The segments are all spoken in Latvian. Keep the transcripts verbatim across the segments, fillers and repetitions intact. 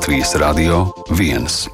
Latvijas Radio viens.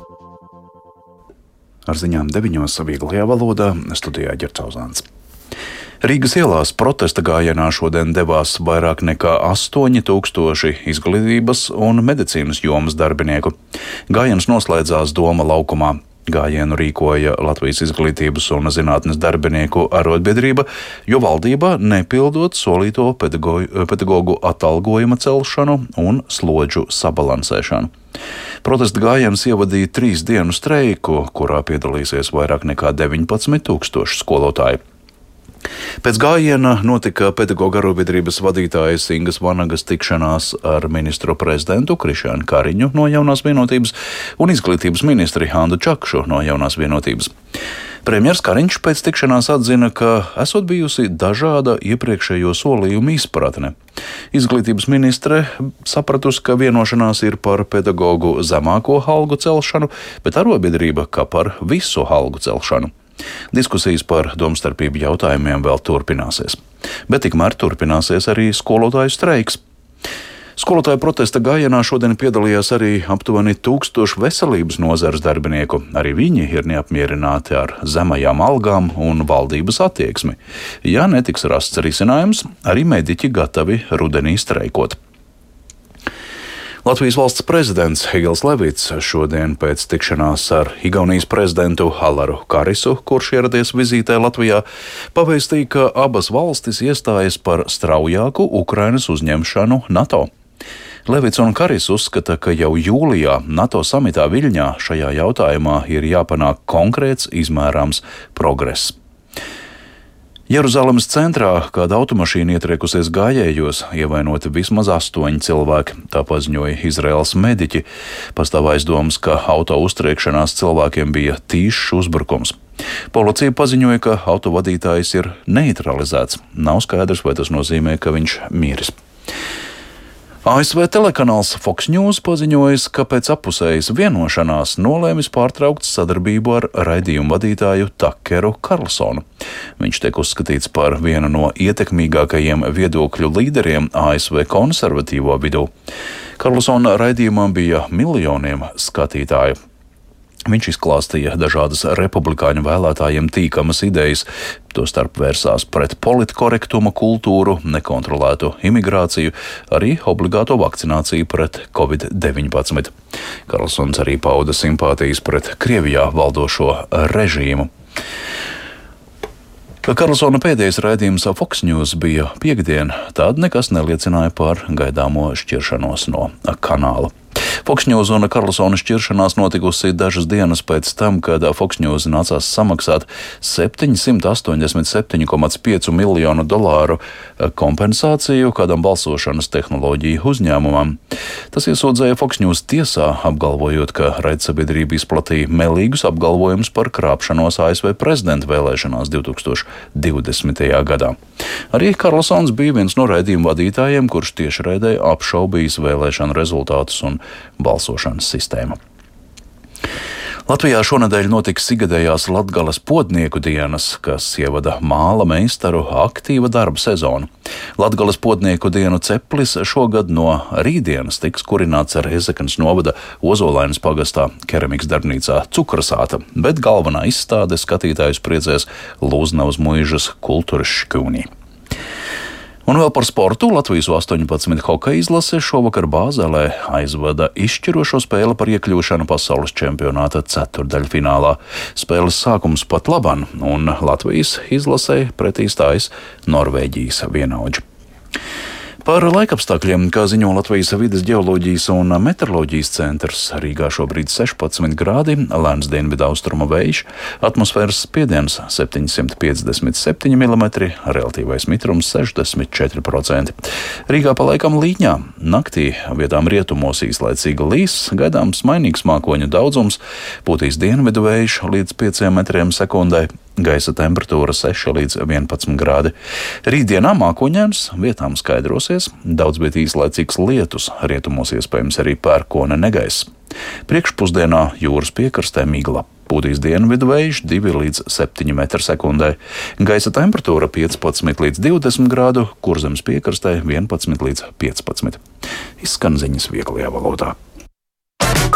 Ar ziņām deviņos vieglajā valodā studijā Ģercauzāns. Rīgas ielās protesta gājienā šodien devās vairāk nekā astoņi tūkstoši izglītības un medicīnas jomas darbinieku. Gājiens noslēdzās Doma laukumā. Gājienu rīkoja Latvijas izglītības un zinātnes darbinieku arotbiedrība, jo valdība nepildot solīto pedagoģu, pedagoģu atalgojuma celšanu un slodžu sabalansēšanu. Protesta gājiens ievadīja trīs dienu streiku, kurā piedalīsies vairāk nekā deviņpadsmit tūkstoši skolotāju. Pēc gājiena notika pedagoģa arotbiedrības vadītājas Ingas Vanagas tikšanās ar ministru prezidentu Krišjānu Kariņu no Jaunās vienotības un izglītības ministri Andu Čakšu no Jaunās vienotības. Premjers Kariņš pēc tikšanās atzina, ka esot bijusi dažāda iepriekšējo solījumu izpratne. Izglītības ministre sapratusi, ka vienošanās ir par pedagoģu zemāko algu celšanu, bet arotbiedrība kā par visu algu celšanu. Diskusijas par domstarpību jautājumiem vēl turpināsies, bet tikmēr turpināsies arī skolotāju streiks. Skolotāju protesta gājienā šodien piedalījās arī aptuveni tūkstoši veselības nozares darbinieku. Arī viņi ir neapmierināti ar zemajām algām un valdības attieksmi. Ja netiks rasts risinājums, arī mediķi gatavi rudenī streikot. Latvijas valsts prezidents Egils Levits šodien pēc tikšanās ar Igaunijas prezidentu Alaru Karisu, kurš ieradies vizītē Latvijā, pavēstīja, ka abas valstis iestājas par straujāku Ukrainas uzņemšanu NATO. Levits un Karis uzskata, ka jau jūlijā NATO samitā Viļņā šajā jautājumā ir jāpanāk konkrēts izmērāms progress. Jeruzalemes centrā kāda automašīna ietriekusies gājējos, ievainoti vismaz astoņi cilvēki, tā paziņoja Izraēlas mediķi. Pastāv aizdomas, ka auto uztriekšanās cilvēkiem bija tīšs uzbrukums. Policija paziņoja, ka autovadītājs ir neutralizēts. Nav skaidrs, vai tas nozīmē, ka viņš miris. A S V telekanāls Fox News paziņojis, ka pēc appusējas vienošanās nolēmis pārtraukt sadarbību ar raidījumu vadītāju Takeru Karlsonu. Viņš tiek uzskatīts par vienu no ietekmīgākajiem viedokļu līderiem A S V konservatīvo vidū. Karlsona raidījumā bija miljoniem skatītāju. Viņš izklāstīja dažādas republikāņu vēlētājiem tīkamas idejas, tostarp vērsās pret politkorektuma kultūru, nekontrolētu imigrāciju, arī obligāto vakcināciju pret covid deviņpadsmit. Karlsons arī pauda simpātijas pret Krievijā valdošo režīmu. Karlsona pēdējais raidījums Fox News bija piektdien, tad nekas neliecināja par gaidāmo šķiršanos no kanāla. Fox News un Karlsona šķiršanās notikusi dažas dienas pēc tam, kad Fox News nācās samaksāt septiņsimt astoņdesmit septiņi komats pieci miljonu dolāru kompensāciju kādam balsošanas tehnoloģiju uzņēmumam. Tas iesūdzēja Fox News tiesā, apgalvojot, ka raidsabiedrība izplatīja melīgus apgalvojumus par krāpšanos A S V prezidenta vēlēšanās divtūkstoš divdesmitajā gadā. Arī Karlsons bija viens no raidījuma vadītājiem, kurš tiešraidē apšaubījis vēlēšanu rezultātus un balsošanas sistēmu. Latvijā šonedēļ notiks ikgadējās Latgales podnieku dienas, kas ievada māla meistaru aktīva darba sezonu. Latgales podnieku dienu ceplis šogad no rītdienas tiks kurināts Rēzeknes novada Ozolainas pagastā keramikas darbnīcā Cukrasāta, bet galvenā izstāde skatītājus priecēs Lūznavas muižas kultūras šķūnī. Un vēl par sportu. Latvijas U astoņpadsmit hokeja izlase šovakar Bāzelē aizvada izšķirošo spēli par iekļūšanu pasaules čempionāta ceturtdaļfinālā. Spēles sākums pat laban, un Latvijas izlasē pretī stājas Norvēģijas vienaudži. Par laikapstākļiem, kā ziņo Latvijas vides ģeoloģijas un meteoroloģijas centrs, Rīgā šobrīd sešpadsmit grādi, lēns dienvidu austrumu vējš, atmosfēras spiediens septiņsimt piecdesmit septiņi milimetri, relatīvais mitrums sešdesmit četri procenti. Rīgā pa laikam līņā, naktī vietām rietumos īslaicīga līs, gaidāms mainīgs mākoņu daudzums, pūtīs dienvidu vējš līdz pieciem metriem sekundē. Gaisa temperatūra seši līdz vienpadsmit grādi. Rītdienā mākoņains, vietām skaidrosies, daudz viet īslaicīgs lietus, rietumos iespējams arī pērkona negaiss. Priekšpusdienā jūras piekrastē migla. Pūtīs dienvidu vējš divi līdz septiņi metri sekundē. Gaisa temperatūra piecpadsmit līdz divdesmit grādu, Kurzemes piekrastē vienpadsmit līdz piecpadsmit. Izskan ziņas vieglajā valodā.